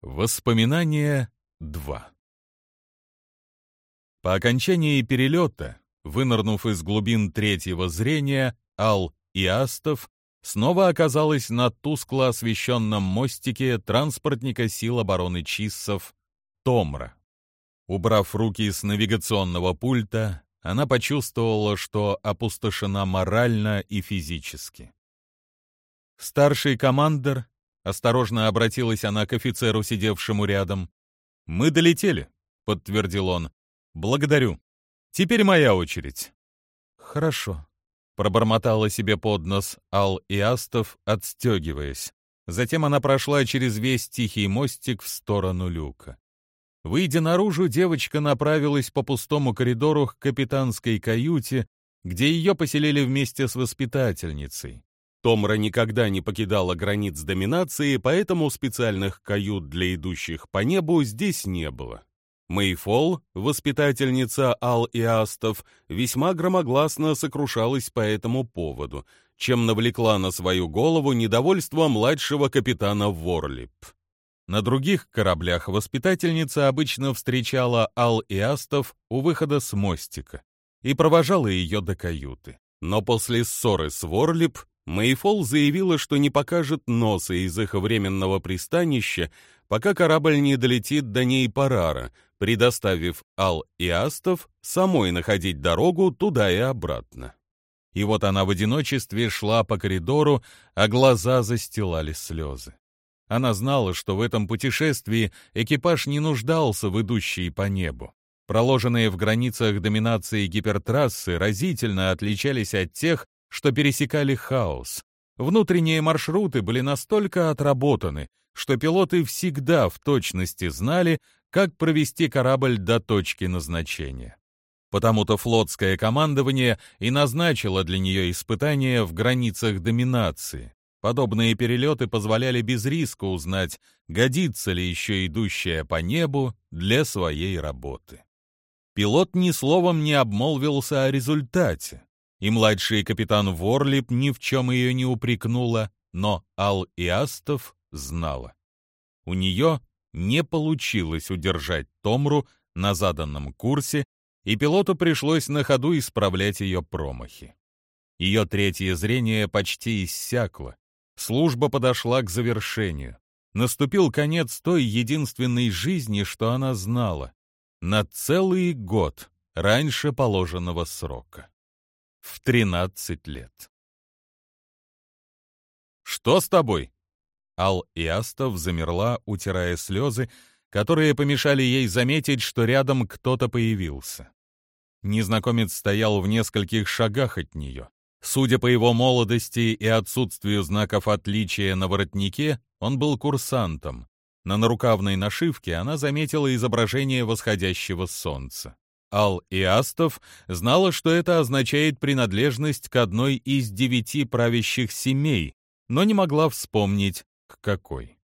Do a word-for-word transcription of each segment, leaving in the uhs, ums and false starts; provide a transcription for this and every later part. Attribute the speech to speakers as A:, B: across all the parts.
A: Воспоминания два. По окончании перелета, вынырнув из глубин третьего зрения, Ал Иастов снова оказалась на тускло освещенном мостике транспортника сил обороны Чиссов Томра. Убрав руки с навигационного пульта, она почувствовала, что опустошена морально и физически. «Старший командир», — осторожно обратилась она к офицеру, сидевшему рядом. «Мы долетели», — подтвердил он. «Благодарю. Теперь моя очередь». «Хорошо», — пробормотала себе под нос Ал Иастов, отстегиваясь. Затем она прошла через весь тихий мостик в сторону люка. Выйдя наружу, девочка направилась по пустому коридору к капитанской каюте, где ее поселили вместе с воспитательницей. Томра никогда не покидала границ доминации, поэтому специальных кают для идущих по небу здесь не было. Мэйфол, воспитательница Ал Иастов, весьма громогласно сокрушалась по этому поводу, чем навлекла на свою голову недовольство младшего капитана Ворлип. На других кораблях воспитательница обычно встречала Ал Иастов у выхода с мостика и провожала ее до каюты. Но после ссоры с Ворлип Мэйфол заявила, что не покажет носа из их временного пристанища, пока корабль не долетит до Нейпарара, предоставив Ал Иастов самой находить дорогу туда и обратно. И вот она в одиночестве шла по коридору, а глаза застилали слезы. Она знала, что в этом путешествии экипаж не нуждался в идущей по небу. Проложенные в границах доминации гипертрассы разительно отличались от тех, что пересекали хаос. Внутренние маршруты были настолько отработаны, что пилоты всегда в точности знали, как провести корабль до точки назначения. Потому-то флотское командование и назначило для нее испытания в границах доминации. Подобные перелеты позволяли без риска узнать, годится ли еще идущая по небу для своей работы. Пилот ни словом не обмолвился о результате, и младший капитан Ворлип ни в чем ее не упрекнула, но Ал Иастов знала. У нее не получилось удержать Томру на заданном курсе, и пилоту пришлось на ходу исправлять ее промахи. Ее третье зрение почти иссякло, служба подошла к завершению. Наступил конец той единственной жизни, что она знала, на целый год раньше положенного срока. В тринадцать лет. «Что с тобой?» Ал Иастов замерла, утирая слезы, которые помешали ей заметить, что рядом кто-то появился. Незнакомец стоял в нескольких шагах от нее. Судя по его молодости и отсутствию знаков отличия на воротнике, он был курсантом. На нарукавной нашивке она заметила изображение восходящего солнца. Ал Иастов знала, что это означает принадлежность к одной из девяти правящих семей, но не могла вспомнить, к какой.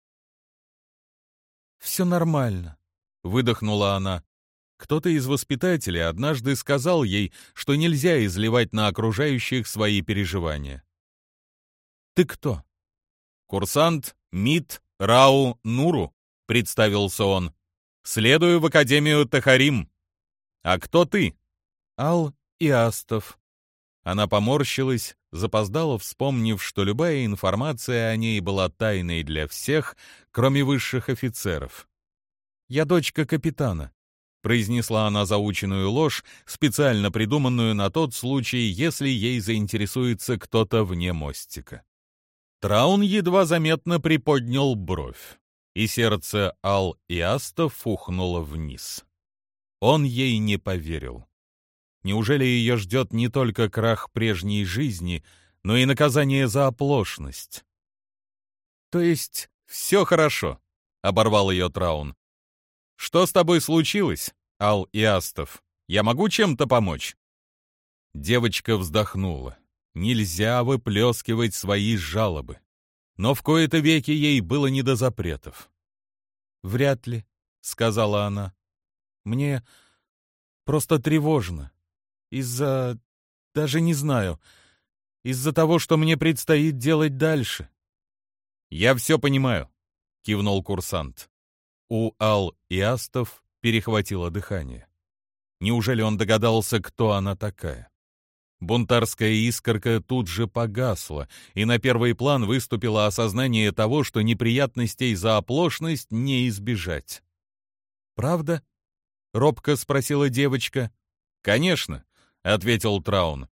A: «Все нормально», — выдохнула она. Кто-то из воспитателей однажды сказал ей, что нельзя изливать на окружающих свои переживания. «Ты кто?» «Курсант Мит Рау Нуру», — представился он. «Следую в Академию Тахарим». «А кто ты?» «Ал Иастов». Она поморщилась, запоздала, вспомнив, что любая информация о ней была тайной для всех, кроме высших офицеров. «Я дочка капитана», — произнесла она заученную ложь, специально придуманную на тот случай, если ей заинтересуется кто-то вне мостика. Траун едва заметно приподнял бровь, и сердце Ал Иастов ухнуло вниз. Он ей не поверил. Неужели ее ждет не только крах прежней жизни, но и наказание за оплошность? «То есть все хорошо», — оборвал ее Траун. «Что с тобой случилось, Ал Иастов? Я могу чем-то помочь?» Девочка вздохнула. Нельзя выплескивать свои жалобы. Но в кои-то веки ей было не до запретов. «Вряд ли», — сказала она. «Мне просто тревожно. Из-за... даже не знаю. Из-за того, что мне предстоит делать дальше». «Я все понимаю», — кивнул курсант. У Ал и Астов перехватило дыхание. Неужели он догадался, кто она такая? Бунтарская искорка тут же погасла, и на первый план выступило осознание того, что неприятностей за оплошность не избежать. «Правда?» — робко спросила девочка. «Конечно», — ответил Траун.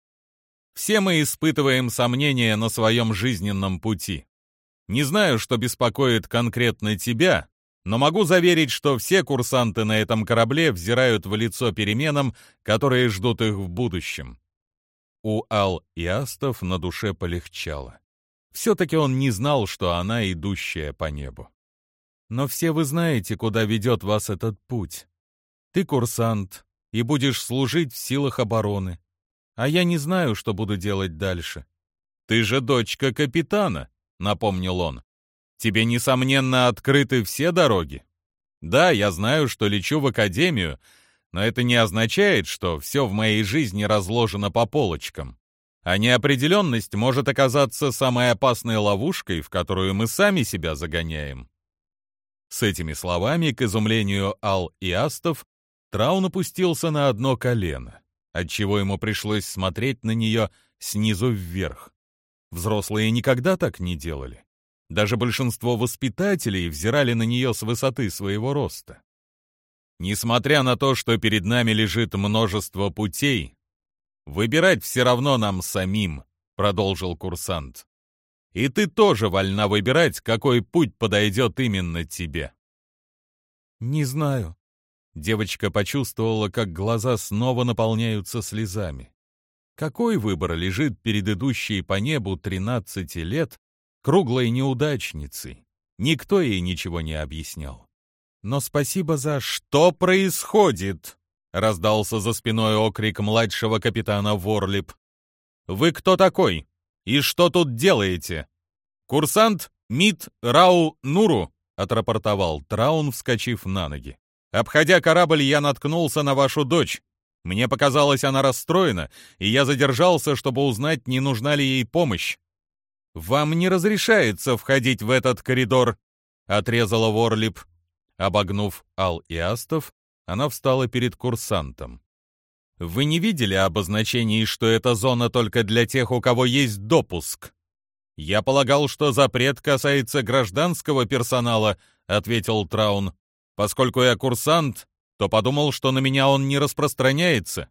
A: «Все мы испытываем сомнения на своем жизненном пути. Не знаю, что беспокоит конкретно тебя, но могу заверить, что все курсанты на этом корабле взирают в лицо переменам, которые ждут их в будущем». У Ал и Астов на душе полегчало. Все-таки он не знал, что она идущая по небу. «Но все вы знаете, куда ведет вас этот путь. Ты курсант и будешь служить в силах обороны. А я не знаю, что буду делать дальше». «Ты же дочка капитана», — напомнил он. «Тебе, несомненно, открыты все дороги. Да, я знаю, что лечу в академию, но это не означает, что все в моей жизни разложено по полочкам. А неопределенность может оказаться самой опасной ловушкой, в которую мы сами себя загоняем». С этими словами, к изумлению Ал и Астов, Траун опустился на одно колено, отчего ему пришлось смотреть на нее снизу вверх. Взрослые никогда так не делали. Даже большинство воспитателей взирали на нее с высоты своего роста. «Несмотря на то, что перед нами лежит множество путей, выбирать все равно нам самим», — продолжил курсант. «И ты тоже вольна выбирать, какой путь подойдет именно тебе». «Не знаю». Девочка почувствовала, как глаза снова наполняются слезами. Какой выбор лежит перед идущей по небу тринадцати лет круглой неудачницей? Никто ей ничего не объяснял. «Но спасибо за...» «Что происходит?» — раздался за спиной окрик младшего капитана Ворлип. «Вы кто такой? И что тут делаете?» «Курсант Мит Рау Нуру», — отрапортовал Траун, вскочив на ноги. «Обходя корабль, я наткнулся на вашу дочь. Мне показалось, она расстроена, и я задержался, чтобы узнать, не нужна ли ей помощь». «Вам не разрешается входить в этот коридор», — отрезала Ворлип. Обогнув Ал и Астов, она встала перед курсантом. «Вы не видели обозначений, что эта зона только для тех, у кого есть допуск?» «Я полагал, что запрет касается гражданского персонала», — ответил Траун. «Поскольку я курсант, то подумал, что на меня он не распространяется».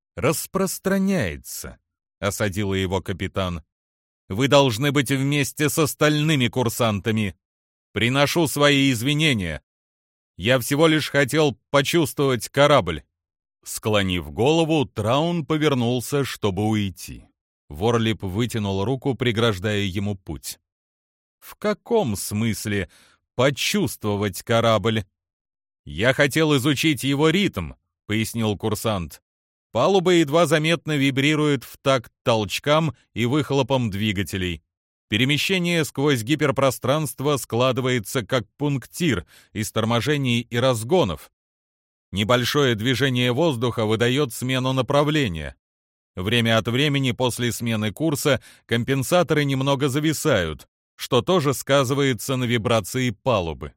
A: «Распространяется», — осадила его капитан. «Вы должны быть вместе с остальными курсантами. Приношу свои извинения. Я всего лишь хотел почувствовать корабль». Склонив голову, Траун повернулся, чтобы уйти. Ворлип вытянул руку, преграждая ему путь. «В каком смысле почувствовать корабль?» «Я хотел изучить его ритм», — пояснил курсант. «Палуба едва заметно вибрирует в такт толчкам и выхлопам двигателей. Перемещение сквозь гиперпространство складывается как пунктир из торможений и разгонов. Небольшое движение воздуха выдает смену направления. Время от времени после смены курса компенсаторы немного зависают, что тоже сказывается на вибрации палубы».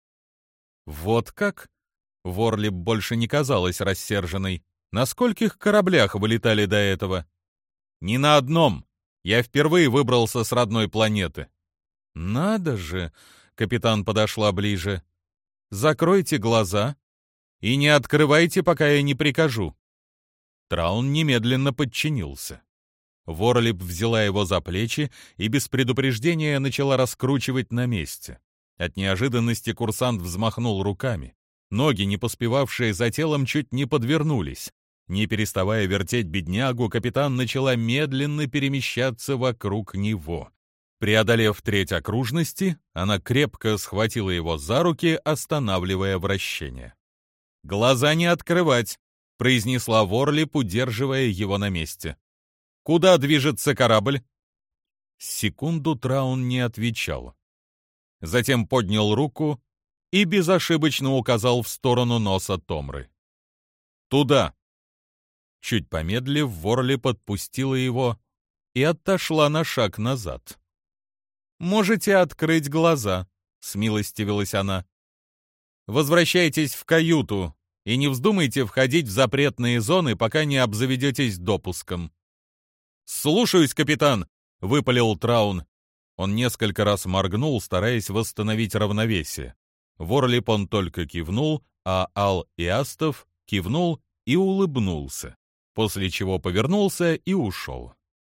A: «Вот как?» — Ворлип больше не казалась рассерженной. «На скольких кораблях вы летали до этого?» «Ни на одном. Я впервые выбрался с родной планеты». «Надо же!» — капитан подошла ближе. «Закройте глаза и не открывайте, пока я не прикажу». Траун немедленно подчинился. Ворлип взяла его за плечи и без предупреждения начала раскручивать на месте. От неожиданности курсант взмахнул руками. Ноги, не поспевавшие за телом, чуть не подвернулись. Не переставая вертеть беднягу, капитан начала медленно перемещаться вокруг него. Преодолев треть окружности, она крепко схватила его за руки, останавливая вращение. «Глаза не открывать», — произнесла Ворлип, удерживая его на месте. «Куда движется корабль?» Секунду Траун не отвечал. Затем поднял руку и безошибочно указал в сторону носа Томры. «Туда!» Чуть помедлив, Ворлип подпустила его и отошла на шаг назад. «Можете открыть глаза», — смилостивилась она. Возвращайтесь в каюту и не вздумайте входить в запретные зоны, пока не обзаведетесь допуском». «Слушаюсь, капитан», — выпалил Траун. Он несколько раз моргнул, стараясь восстановить равновесие. Ворлип он только кивнул, а Ал-Иастов кивнул и улыбнулся, после чего повернулся и ушел.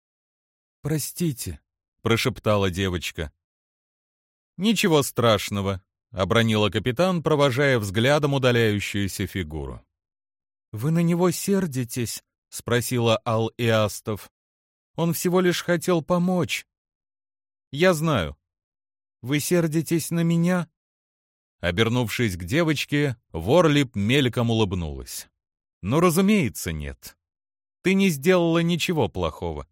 B: «Простите», —
A: прошептала девочка. «Ничего страшного», — обронила капитан, провожая взглядом удаляющуюся фигуру.
B: «Вы на него сердитесь?» — спросила Ал-Иастов. «Он всего лишь хотел помочь».
A: «Я знаю».
B: «Вы сердитесь на меня?»
A: Обернувшись к девочке, Ворлип мельком улыбнулась. «Ну, разумеется, нет. Ты не сделала ничего плохого».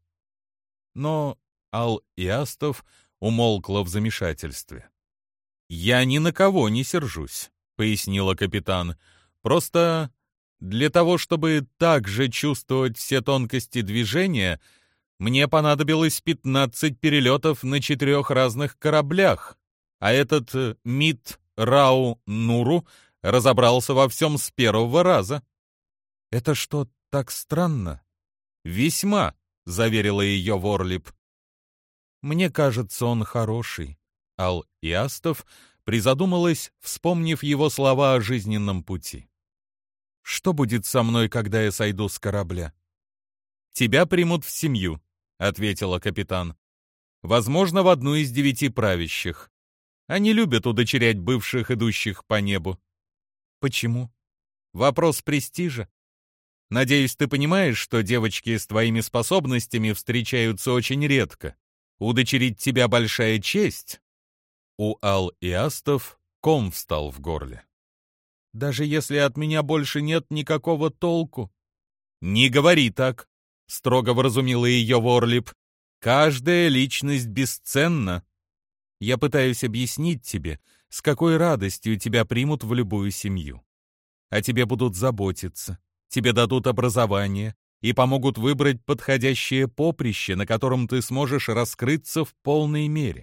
A: Но Ал-Иастов умолкла в замешательстве. «Я ни на кого не сержусь», — пояснила капитан. «Просто для того, чтобы также чувствовать все тонкости движения, мне понадобилось пятнадцать перелетов на четырех разных кораблях, а этот э, Мит Рау Нуру разобрался во всем с первого раза».
B: «Это что, так странно?»
A: «Весьма», — заверила ее Ворлип.
B: «Мне кажется, он хороший».
A: Ал-Иастов призадумалась, вспомнив его слова о жизненном пути.
B: «Что будет со мной, когда я сойду с корабля?»
A: «Тебя примут в семью», — ответила капитан. «Возможно, в одну из девяти правящих. Они любят удочерять бывших, идущих по небу».
B: «Почему?»
A: «Вопрос престижа. Надеюсь, ты понимаешь, что девочки с твоими способностями встречаются очень редко. Удочерить тебя большая честь». У Ал-Иастов ком встал в горле.
B: «Даже если от меня больше нет никакого толку?»
A: «Не говори так», — строго вразумила ее Ворлип. «Каждая личность бесценна».
B: «Я пытаюсь объяснить тебе, с какой радостью тебя примут в любую семью. О тебе будут заботиться, тебе дадут образование и помогут выбрать подходящее поприще, на котором ты сможешь раскрыться в полной мере.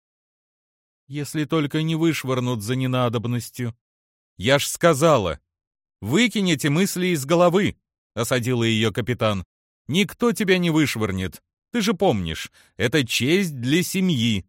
B: Если только не вышвырнут за ненадобностью».
A: «Я ж сказала, выкинь эти мысли из головы», — осадила ее капитан. «Никто тебя не вышвырнет. Ты же помнишь, это честь для семьи».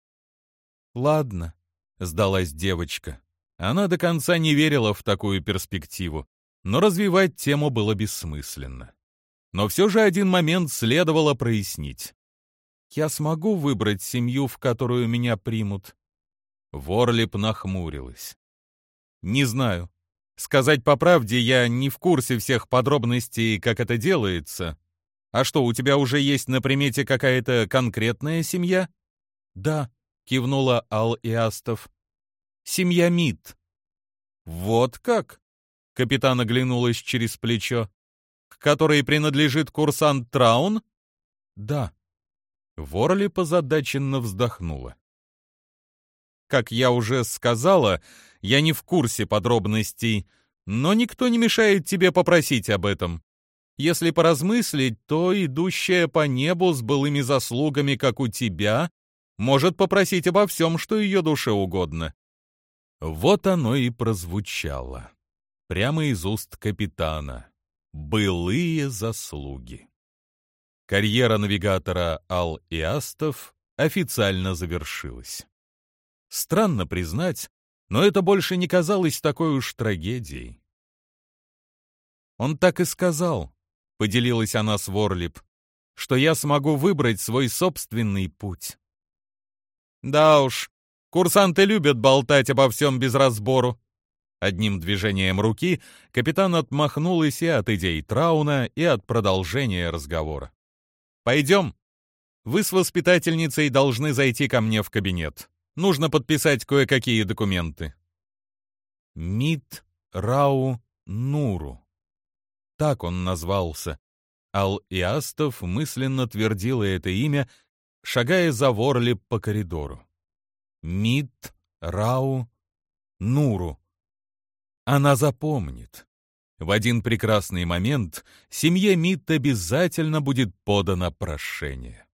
B: «Ладно»,
A: — сдалась девочка. Она до конца не верила в такую перспективу, но развивать тему было бессмысленно. Но все же один момент следовало прояснить.
B: «Я смогу выбрать семью, в которую меня примут?»
A: Ворлип нахмурилась. «Не знаю. Сказать по правде, я не в курсе всех подробностей, как это делается. А что, у тебя уже есть на примете какая-то конкретная семья?»
B: «Да», — кивнула Ал-Иастов. «Семья Мит».
A: «Вот как?» — капитан оглянулась через плечо. «К которой принадлежит курсант Траун?»
B: «Да».
A: Ворлип озадаченно вздохнула. «Как я уже сказала, я не в курсе подробностей, но никто не мешает тебе попросить об этом. Если поразмыслить, то идущая по небу с былыми заслугами, как у тебя, может попросить обо всем, что ее душе угодно». Вот оно и прозвучало. Прямо из уст капитана. Былые заслуги. Карьера навигатора Ал-Иастов официально завершилась. Странно признать, но это больше не казалось такой уж трагедией.
B: «Он так и сказал», — поделилась она с Ворлип, «что я смогу выбрать свой собственный путь».
A: «Да уж, курсанты любят болтать обо всем без разбору». Одним движением руки капитан отмахнулась и от идей Трауна, и от продолжения разговора. «Пойдем. Вы с воспитательницей должны зайти ко мне в кабинет. Нужно подписать кое-какие документы».
B: Мит Рау Нуру. Так он назвался.
A: Ал-Иастов мысленно твердила это имя, шагая за Ворлип по коридору.
B: Мит Рау Нуру.
A: Она запомнит. В один прекрасный момент семье Мит обязательно будет подано прошение.